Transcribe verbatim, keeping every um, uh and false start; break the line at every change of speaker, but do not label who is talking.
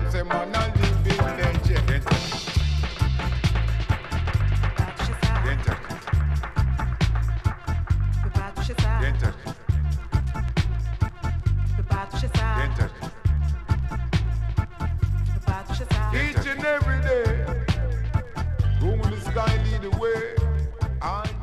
Say man a living legend. Enter. Enter. Enter. Each and every day, room in the sky lead the way. I